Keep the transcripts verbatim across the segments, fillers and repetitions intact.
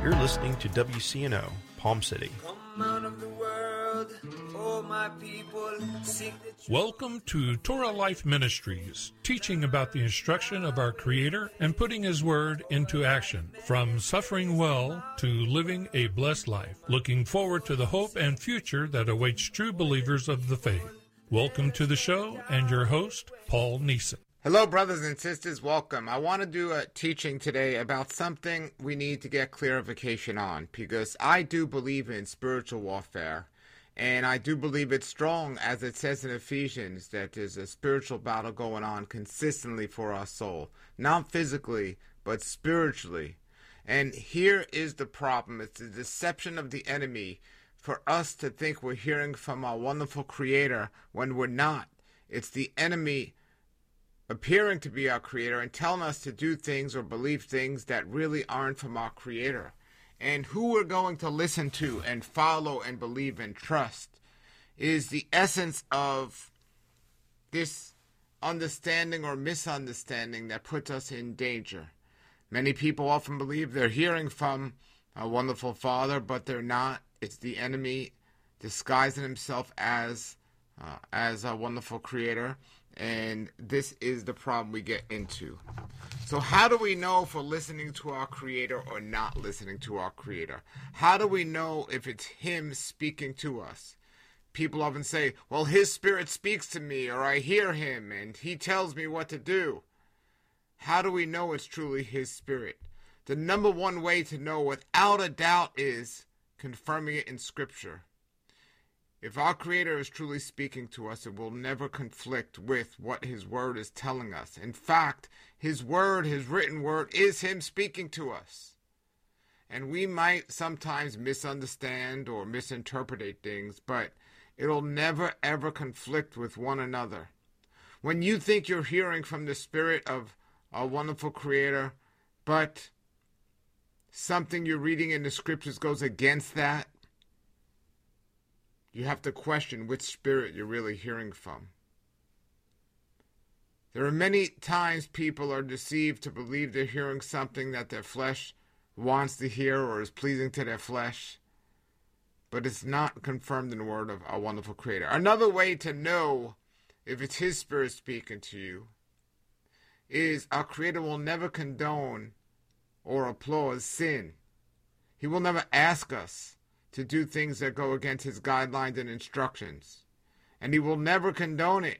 You're listening to W C N O, Palm City. Come out of the world, oh my people, seek the truth. Welcome to Torah Life Ministries, teaching about the instruction of our Creator and putting His Word into action, from suffering well to living a blessed life, looking forward to the hope and future that awaits true believers of the faith. Welcome to the show, and your host, Paul Neeson. Hello, brothers and sisters. Welcome. I want to do a teaching today about something we need to get clarification on, because I do believe in spiritual warfare, and I do believe it's strong, as it says in Ephesians, that there's a spiritual battle going on consistently for our soul, not physically, but spiritually. And here is the problem. It's the deception of the enemy for us to think we're hearing from our wonderful Creator when we're not. It's the enemy appearing to be our Creator and telling us to do things or believe things that really aren't from our Creator. And who we're going to listen to and follow and believe and trust is the essence of this understanding or misunderstanding that puts us in danger. Many people often believe they're hearing from a wonderful Father, but they're not. It's the enemy disguising himself as uh, as a wonderful Creator. And this is the problem we get into. So how do we know if we're listening to our Creator or not listening to our Creator? How do we know if it's Him speaking to us? People often say, well, His Spirit speaks to me, or I hear Him, and He tells me what to do. How do we know it's truly His Spirit? The number one way to know without a doubt is confirming it in Scripture. If our Creator is truly speaking to us, it will never conflict with what His Word is telling us. In fact, His Word, His written Word, is Him speaking to us. And we might sometimes misunderstand or misinterpret things, but it'll never ever conflict with one another. When you think you're hearing from the Spirit of a wonderful Creator, but something you're reading in the Scriptures goes against that, you have to question which spirit you're really hearing from. There are many times people are deceived to believe they're hearing something that their flesh wants to hear or is pleasing to their flesh, but it's not confirmed in the Word of our wonderful Creator. Another way to know if it's His Spirit speaking to you is our Creator will never condone or applaud sin. He will never ask us to do things that go against His guidelines and instructions. And He will never condone it.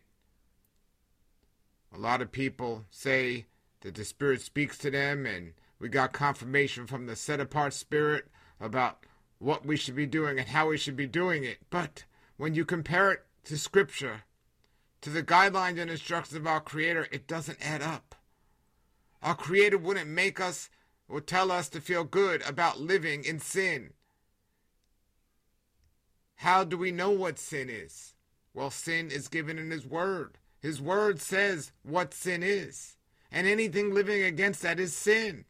A lot of people say that the Spirit speaks to them, and we got confirmation from the set-apart Spirit about what we should be doing and how we should be doing it. But when you compare it to Scripture, to the guidelines and instructions of our Creator, it doesn't add up. Our Creator wouldn't make us or tell us to feel good about living in sin. How do we know what sin is? Well, sin is given in His Word. His Word says what sin is. And anything living against that is sin.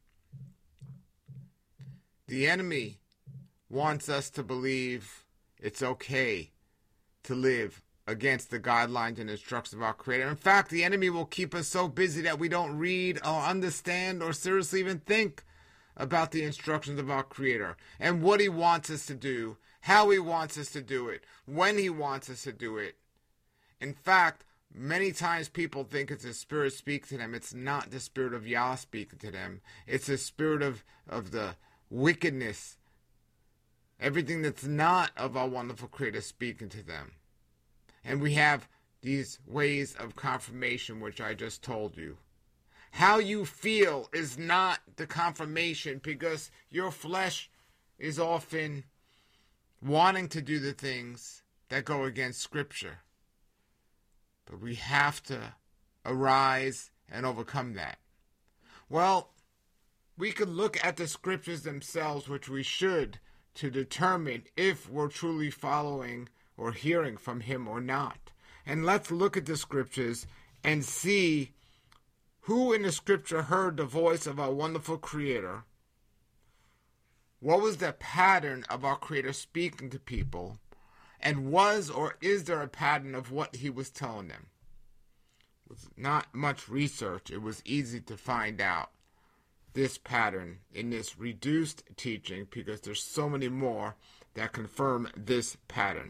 The enemy wants us to believe it's okay to live against the guidelines and instructions of our Creator. In fact, the enemy will keep us so busy that we don't read or understand or seriously even think about the instructions of our Creator and what He wants us to do, how He wants us to do it, when He wants us to do it. In fact, many times people think it's the Spirit speaking to them. It's not the Spirit of Yah speaking to them. It's the spirit of, of the wickedness, everything that's not of our wonderful Creator speaking to them. And we have these ways of confirmation, which I just told you. How you feel is not the confirmation, because your flesh is often wanting to do the things that go against Scripture. But we have to arise and overcome that. Well, we could look at the Scriptures themselves, which we should, to determine if we're truly following or hearing from Him or not. And let's look at the Scriptures and see who in the Scripture heard the voice of our wonderful Creator. What was the pattern of our Creator speaking to people? And was or is there a pattern of what He was telling them? It was not much research. It was easy to find out. this pattern in this reduced teaching because there's so many more that confirm this pattern.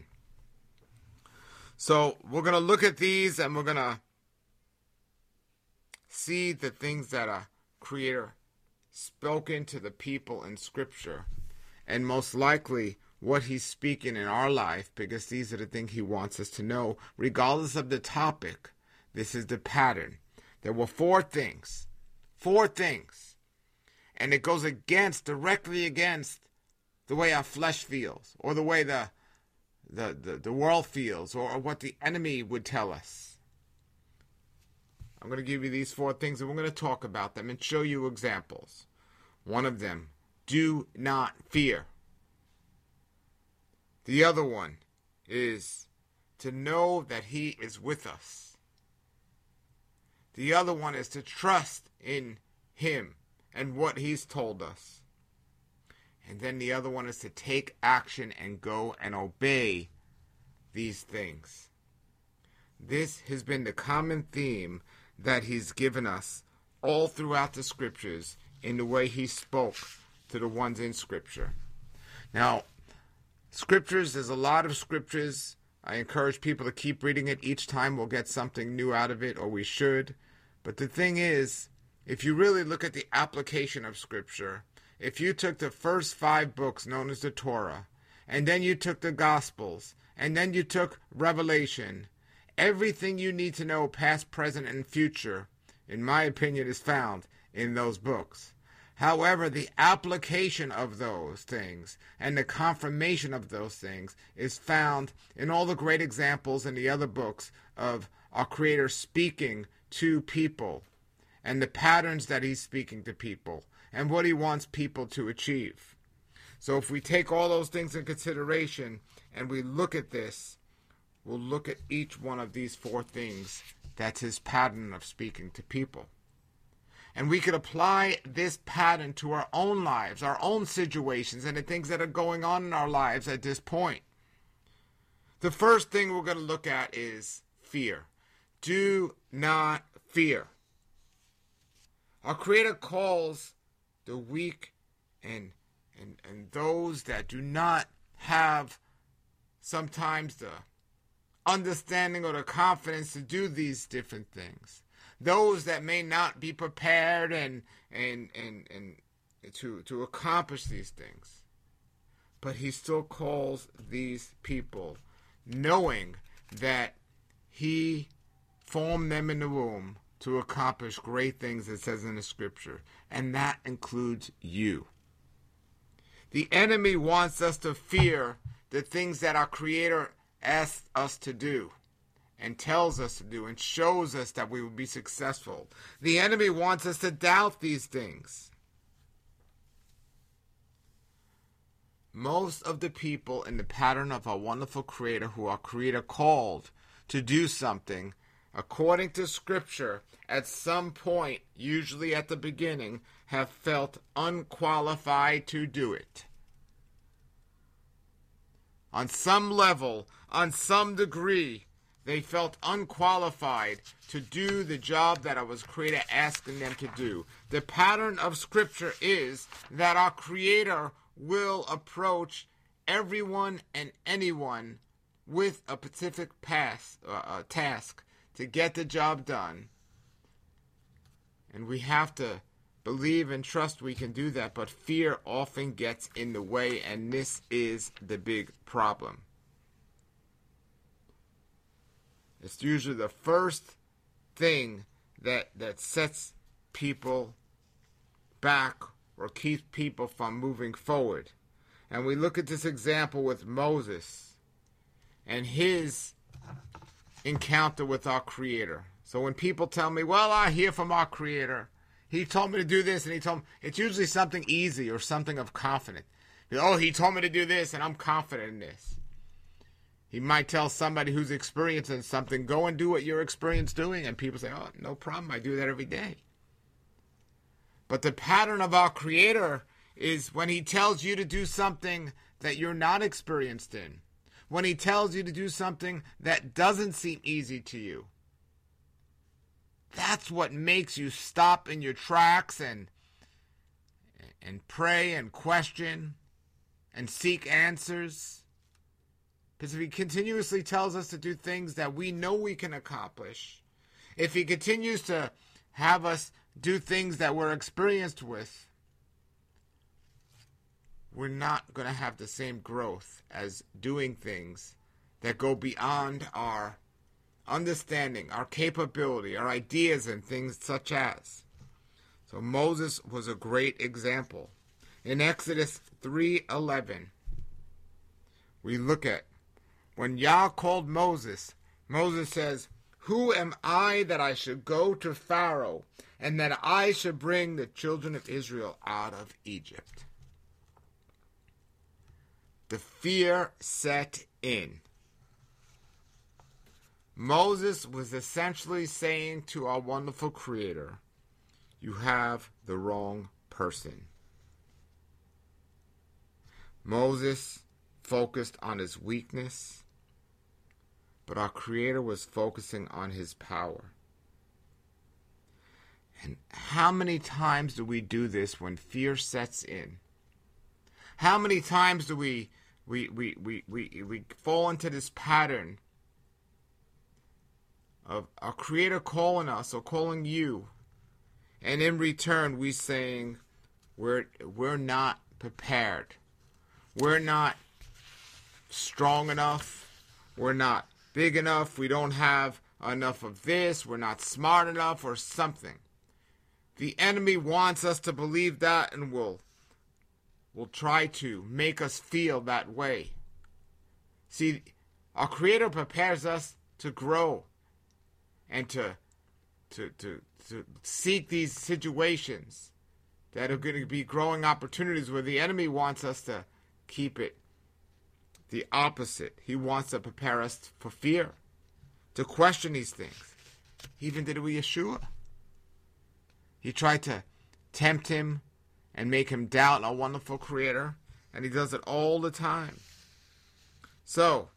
So we're going to look at these and we're going to see the things that a creator spoken to the people in Scripture, and most likely what he's speaking in our life, because these are the things he wants us to know, regardless of the topic. This is the pattern. There were four things. Four things. And it goes against, directly against, the way our flesh feels, or the way the the, the, the world feels, or, or what the enemy would tell us. I'm going to give you these four things, and we're going to talk about them and show you examples. One of them, do not fear. The other one is to know that he is with us. The other one is to trust in him and what he's told us. And then the other one is to take action and go and obey these things. This has been the common theme that he's given us all throughout the Scriptures in the way he spoke to the ones in Scripture. Now, Scriptures, there's a lot of Scriptures. I encourage people to keep reading it. Each time we'll get something new out of it, or we should. But the thing is, if you really look at the application of Scripture, if you took the first five books known as the Torah, and then you took the Gospels, and then you took Revelation, everything you need to know, past, present, and future, in my opinion, is found in those books. However, the application of those things and the confirmation of those things is found in all the great examples in the other books of our Creator speaking to people and the patterns that he's speaking to people and what he wants people to achieve. So if we take all those things in consideration and we look at this, we'll look at each one of these four things. That's his pattern of speaking to people. And we could apply this pattern to our own lives, our own situations, and the things that are going on in our lives at this point. The first thing we're going to look at is fear. Do not fear. Our Creator calls the weak and, and, and those that do not have sometimes the understanding or the confidence to do these different things. Those that may not be prepared and and and, and to, to accomplish these things. But he still calls these people, knowing that he formed them in the womb to accomplish great things, it says in the Scripture. And that includes you. The enemy wants us to fear the things that our Creator asks us to do and tells us to do and shows us that we will be successful. The enemy wants us to doubt these things. Most of the people in the pattern of our wonderful Creator, who our Creator called to do something, according to Scripture, at some point, usually at the beginning, have felt unqualified to do it. On some level, on some degree, they felt unqualified to do the job that our Creator asking them to do. The pattern of Scripture is that our Creator will approach everyone and anyone with a specific pass, uh, task to get the job done. And we have to believe and trust we can do that, but fear often gets in the way, and this is the big problem. It's usually the first thing that, that sets people back or keeps people from moving forward. And we look at this example with Moses and his encounter with our Creator. So when people tell me, well, I hear from our Creator, he told me to do this, and he told me, it's usually something easy or something of confidence. Oh, he told me to do this, and I'm confident in this. He might tell somebody who's experiencing something, go and do what you're experienced doing, and people say, oh, no problem, I do that every day. But the pattern of our Creator is when he tells you to do something that you're not experienced in, when he tells you to do something that doesn't seem easy to you. That's what makes you stop in your tracks and and pray and question and seek answers. Because if he continuously tells us to do things that we know we can accomplish, if he continues to have us do things that we're experienced with, we're not going to have the same growth as doing things that go beyond our understanding, our capability, our ideas, and things such as. So Moses was a great example. In Exodus three eleven, we look at when Yah called Moses, Moses says, "Who am I that I should go to Pharaoh, and that I should bring the children of Israel out of Egypt?" The fear set in. Moses was essentially saying to our wonderful Creator, "You have the wrong person." Moses focused on his weakness, but our Creator was focusing on his power. And how many times do we do this when fear sets in? How many times do we we we we we, we fall into this pattern of our Creator calling us or calling you, and in return we saying we're we're not prepared, we're not strong enough, we're not big enough, we don't have enough of this, we're not smart enough, or something. The enemy wants us to believe that, and will will try to make us feel that way. See, our Creator prepares us to grow and to to to, to seek these situations that are going to be growing opportunities, where the enemy wants us to keep it the opposite. He wants to prepare us for fear, to question these things. He even did it with Yeshua. He tried to tempt him and make him doubt our wonderful Creator, and he does it all the time. So,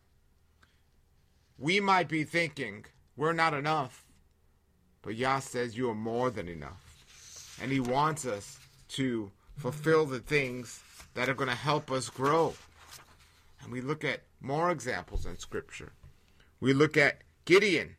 we might be thinking we're not enough, but Yah says you are more than enough. And he wants us to fulfill the things that are going to help us grow. And we look at more examples in Scripture. We look at Gideon.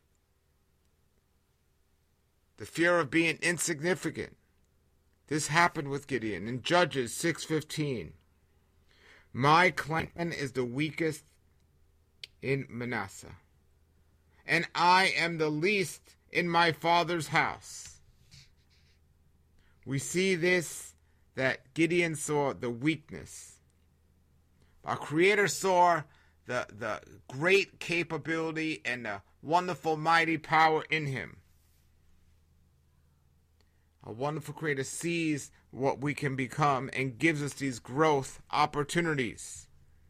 The fear of being insignificant. This happened with Gideon in Judges six fifteen. "My clan is the weakest in Manasseh, and I am the least in my father's house." We see this, that Gideon saw the weakness. Our Creator saw the, the great capability and the wonderful mighty power in him. A wonderful Creator sees what we can become and gives us these growth opportunities,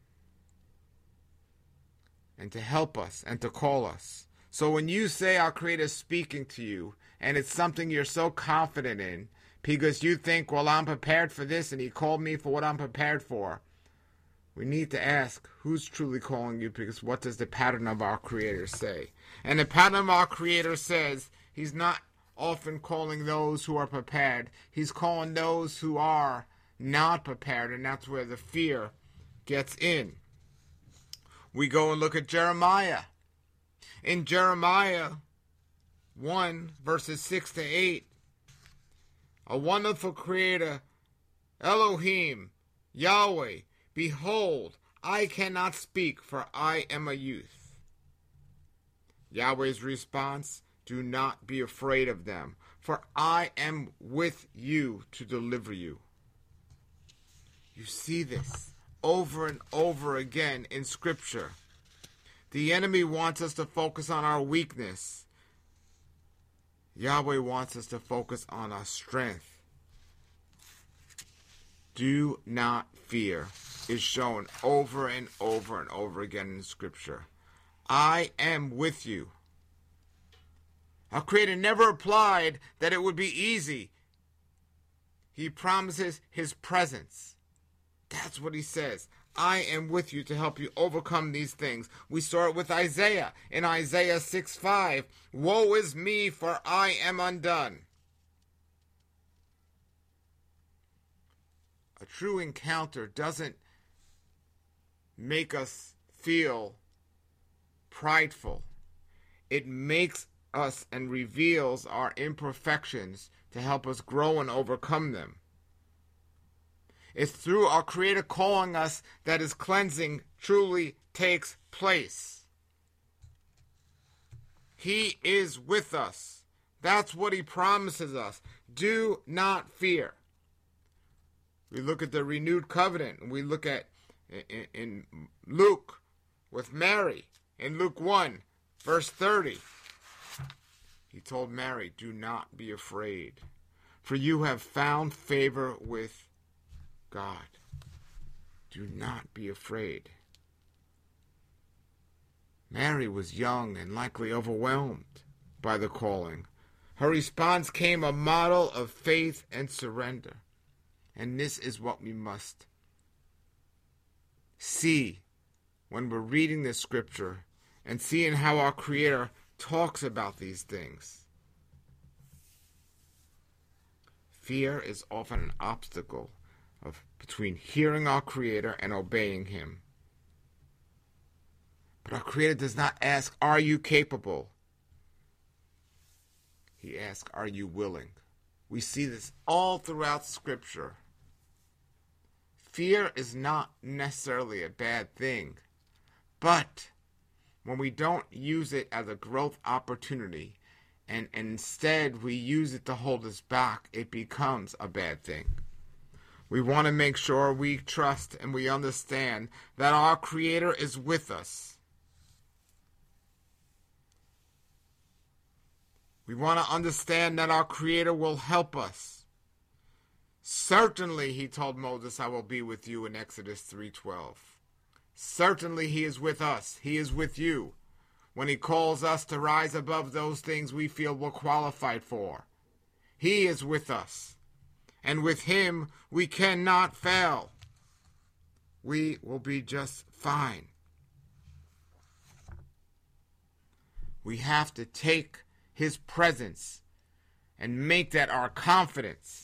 and to help us and to call us. So when you say our Creator is speaking to you, and it's something you're so confident in, because you think, well, I'm prepared for this, and he called me for what I'm prepared for, we need to ask, who's truly calling you? Because what does the pattern of our Creator say? And the pattern of our Creator says he's not often calling those who are prepared. He's calling those who are not prepared, and that's where the fear gets in. We go and look at Jeremiah. In Jeremiah one, verses six to eight, a wonderful Creator, Elohim, Yahweh, "Behold, I cannot speak, for I am a youth." Yahweh's response, "Do not be afraid of them, for I am with you to deliver you." You see this over and over again in Scripture. The enemy wants us to focus on our weakness. Yahweh wants us to focus on our strength. Do not fear is shown over and over and over again in Scripture. I am with you. Our Creator never implied that it would be easy. He promises his presence. That's what he says. I am with you to help you overcome these things. We saw it with Isaiah in Isaiah six five. "Woe is me, for I am undone." A true encounter doesn't make us feel prideful. It makes us and reveals our imperfections to help us grow and overcome them. It's through our Creator calling us that His cleansing truly takes place. He is with us. That's what He promises us. Do not fear. We look at the renewed covenant, and we look at in, in Luke with Mary. In Luke one, verse thirty, He told Mary, do not be afraid, for you have found favor with God. Do not be afraid. Mary was young and likely overwhelmed by the calling. Her response came a model of faith and surrender. And this is what we must see when we're reading this scripture and seeing how our Creator talks about these things. Fear is often an obstacle of between hearing our Creator and obeying Him. But our Creator does not ask, are you capable? He asks, are you willing? We see this all throughout Scripture. Fear is not necessarily a bad thing, but when we don't use it as a growth opportunity, and, and instead we use it to hold us back, it becomes a bad thing. We want to make sure we trust and we understand that our Creator is with us. We want to understand that our Creator will help us. Certainly, He told Moses, I will be with you in Exodus three twelve. Certainly, He is with us. He is with you when He calls us to rise above those things we feel we're qualified for. He is with us. And with Him, we cannot fail. We will be just fine. We have to take His presence and make that our confidence.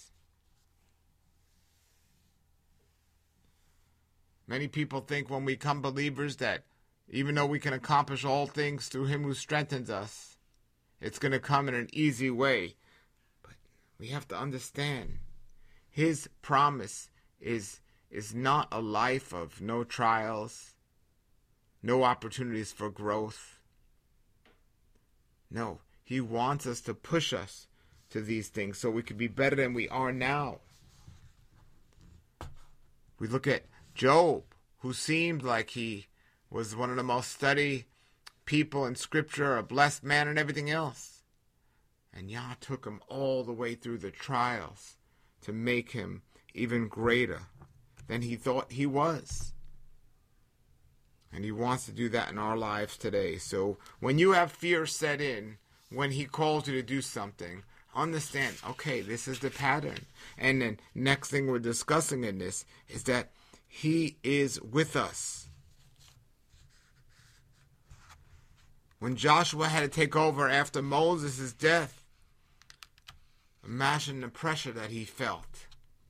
Many people think when we become believers that even though we can accomplish all things through Him who strengthens us, it's going to come in an easy way. But we have to understand, His promise is, is not a life of no trials, no opportunities for growth. No, He wants us to push us to these things so we can be better than we are now. We look at Job, who seemed like he was one of the most studied people in Scripture, a blessed man and everything else. And Yah took him all the way through the trials to make him even greater than he thought he was. And He wants to do that in our lives today. So when you have fear set in, when He calls you to do something, understand, okay, this is the pattern. And then next thing we're discussing in this is that He is with us. When Joshua had to take over after Moses' death, imagine the pressure that he felt.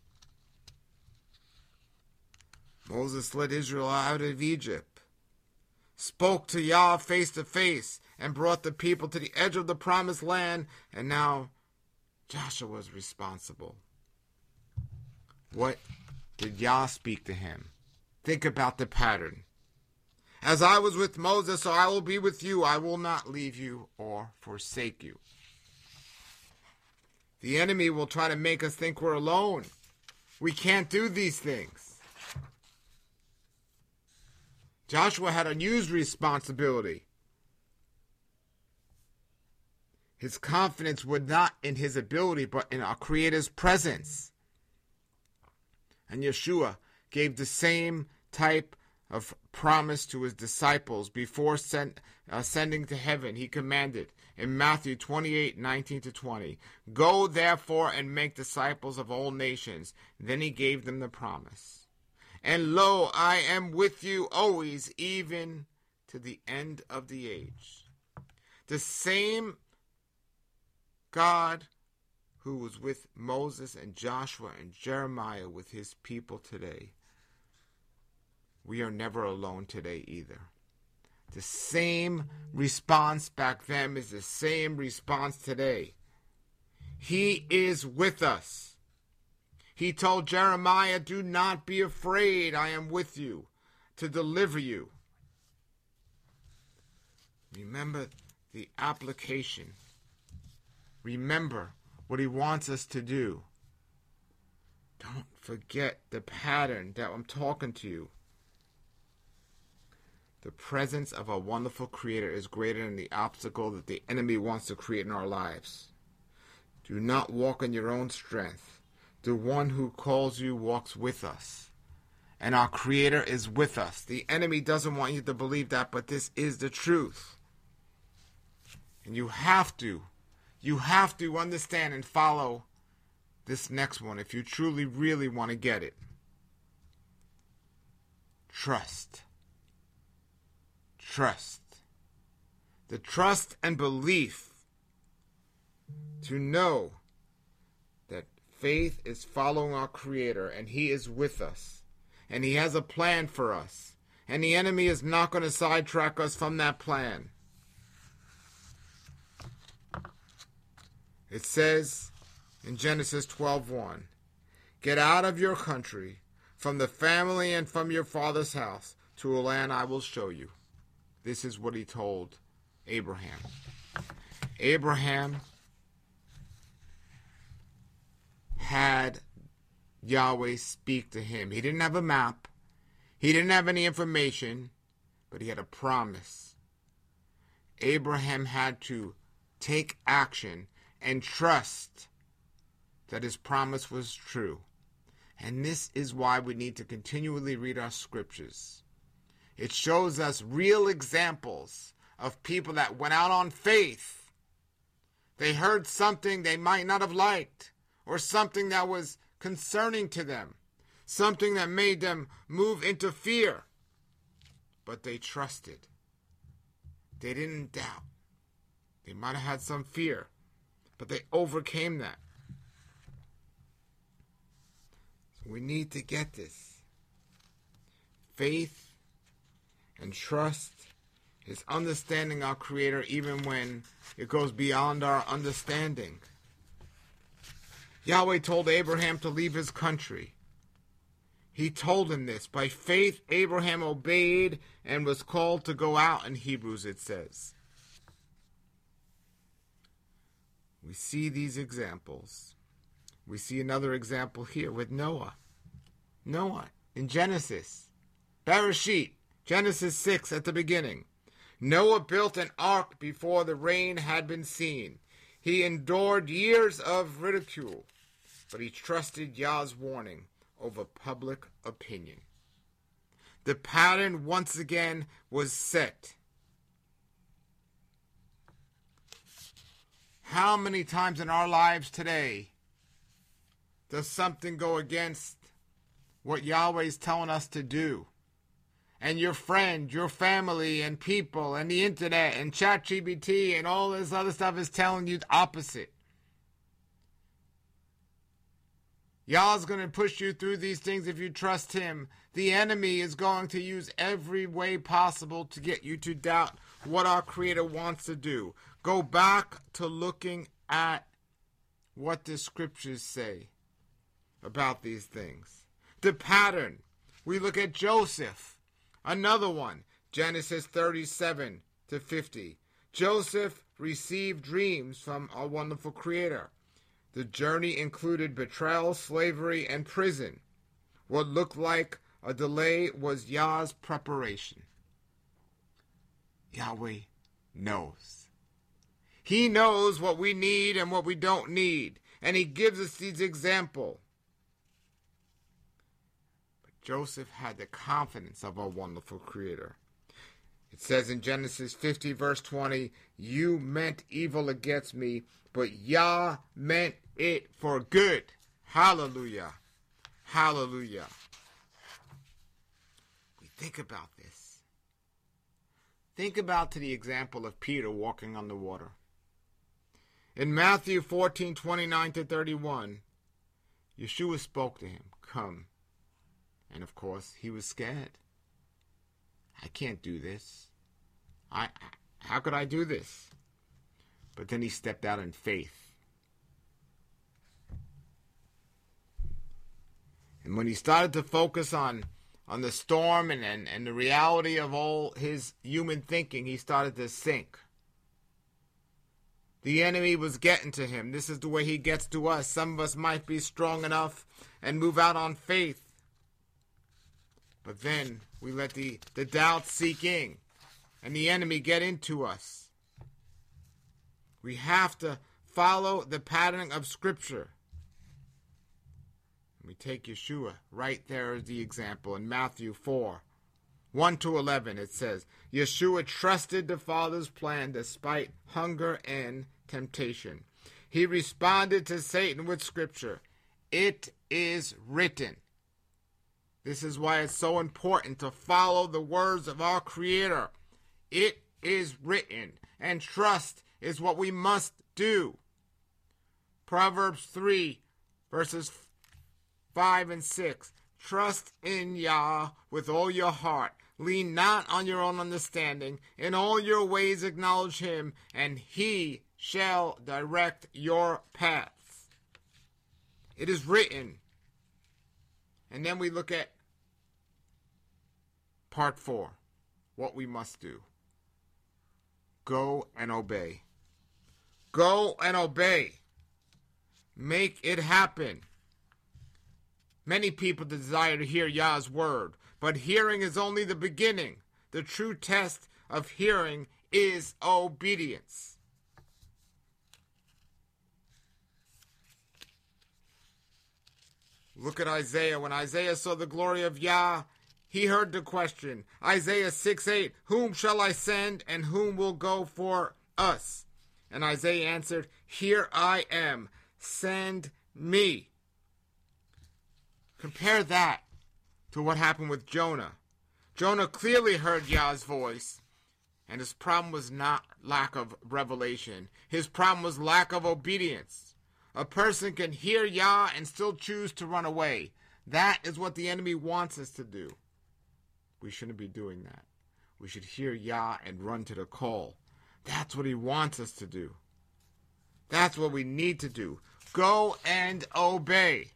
Moses led Israel out of Egypt, spoke to Yah face to face, and brought the people to the edge of the promised land, and now Joshua was responsible. What did Yah speak to him? Think about the pattern. As I was with Moses, so I will be with you. I will not leave you or forsake you. The enemy will try to make us think we're alone. We can't do these things. Joshua had a huge responsibility. His confidence was not in his ability, but in our Creator's presence. And Yeshua gave the same type of promise to His disciples before send, ascending to heaven. He commanded in Matthew twenty-eight, nineteen to twenty, go therefore and make disciples of all nations. Then He gave them the promise. And lo, I am with you always, even to the end of the age. The same God who was with Moses and Joshua and Jeremiah with his people today. We are never alone today either. The same response back then is the same response today. He is with us. He told Jeremiah, do not be afraid, I am with you to deliver you. Remember the application. Remember what he wants us to do. Don't forget the pattern that I'm talking to you. The presence of a wonderful Creator is greater than the obstacle that the enemy wants to create in our lives. Do not walk in your own strength. The one who calls you walks with us. And our Creator is with us. The enemy doesn't want you to believe that, but this is the truth. And you have to, you have to understand and follow this next one if you truly, really want to get it. Trust. Trust. The trust and belief to know that faith is following our Creator and He is with us and He has a plan for us and the enemy is not going to sidetrack us from that plan. It says in Genesis twelve one, get out of your country, from the family and from your father's house, to a land I will show you. This is what he told Abraham. Abraham had Yahweh speak to him. He didn't have a map. He didn't have any information, but he had a promise. Abraham had to take action and trust that his promise was true. And this is why we need to continually read our scriptures. It shows us real examples of people that went out on faith. They heard something they might not have liked, or something that was concerning to them, something that made them move into fear. But they trusted. They didn't doubt. They might have had some fear, but they overcame that. So we need to get this. Faith and trust is understanding our Creator even when it goes beyond our understanding. Yahweh told Abraham to leave his country. He told him this. By faith, Abraham obeyed and was called to go out, in Hebrews it says. We see these examples. We see another example here with Noah. Noah in Genesis. Bereshit, Genesis six at the beginning. Noah built an ark before the rain had been seen. He endured years of ridicule, but he trusted Yah's warning over public opinion. The pattern once again was set. How many times in our lives today does something go against what Yahweh is telling us to do? And your friend, your family, and people, and the internet, and ChatGPT, and all this other stuff is telling you the opposite. Yah's going to push you through these things if you trust Him. The enemy is going to use every way possible to get you to doubt what our Creator wants to do. Go back to looking at what the scriptures say about these things. The pattern. We look at Joseph. Another one, Genesis thirty-seven to fifty. Joseph received dreams from our wonderful Creator. The journey included betrayal, slavery, and prison. What looked like a delay was Yah's preparation. Yahweh knows. He knows what we need and what we don't need, and He gives us these examples. Joseph had the confidence of our wonderful Creator. It says in Genesis fifty, verse twenty, you meant evil against me, but Yah meant it for good. Hallelujah. Hallelujah. We think about this. Think about to the example of Peter walking on the water. In Matthew fourteen, twenty-nine to thirty-one, Yeshua spoke to him, "Come." And of course, he was scared. I can't do this. I, how could I do this? But then he stepped out in faith. And when he started to focus on, on the storm and, and, and the reality of all his human thinking, he started to sink. The enemy was getting to him. This is the way he gets to us. Some of us might be strong enough and move out on faith. But then we let the, the doubt seek in and the enemy get into us. We have to follow the pattern of Scripture. We take Yeshua right there as the example. In Matthew four, one to eleven, it says, Yeshua trusted the Father's plan despite hunger and temptation. He responded to Satan with Scripture. It is written. This is why it's so important to follow the words of our Creator. It is written, and trust is what we must do. Proverbs three, verses five and six. Trust in Yah with all your heart. Lean not on your own understanding. In all your ways acknowledge him, and he shall direct your paths. It is written. And then we look at part four, what we must do. Go and obey. Go and obey. Make it happen. Many people desire to hear Yah's word, but hearing is only the beginning. The true test of hearing is obedience. Look at Isaiah. When Isaiah saw the glory of Yah, he heard the question. Isaiah six eight, whom shall I send, and whom will go for us? And Isaiah answered, here I am, send me. Compare that to what happened with Jonah. Jonah clearly heard Yah's voice, and his problem was not lack of revelation. His problem was lack of obedience. A person can hear Yah and still choose to run away. That is what the enemy wants us to do. We shouldn't be doing that. We should hear Yah and run to the call. That's what he wants us to do. That's what we need to do. Go and obey.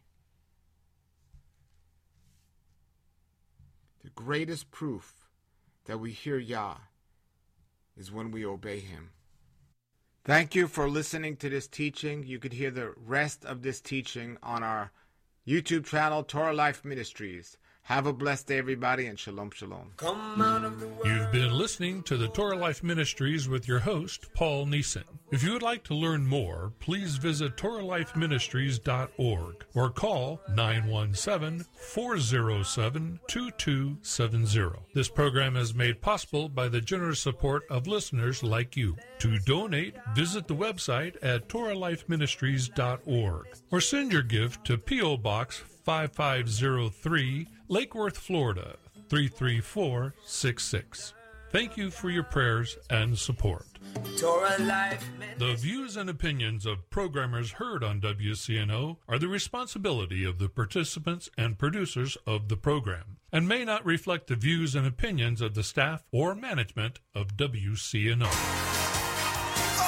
The greatest proof that we hear Yah is when we obey him. Thank you for listening to this teaching. You could hear the rest of this teaching on our YouTube channel, Torah Life Ministries. Have a blessed day, everybody, and shalom, shalom. Come out of the world. You've been listening to the Torah Life Ministries with your host, Paul Neeson. If you would like to learn more, please visit Torah Life Ministries dot org or call nine one seven, four zero seven, two two seven zero. This program is made possible by the generous support of listeners like you. To donate, visit the website at Torah Life Ministries dot org or send your gift to P O. Box five five zero three, Lake Worth, Florida, three three four six six. Thank you for your prayers and support. Torah Life. The views and opinions of programmers heard on W C N O are the responsibility of the participants and producers of the program and may not reflect the views and opinions of the staff or management of W C N O.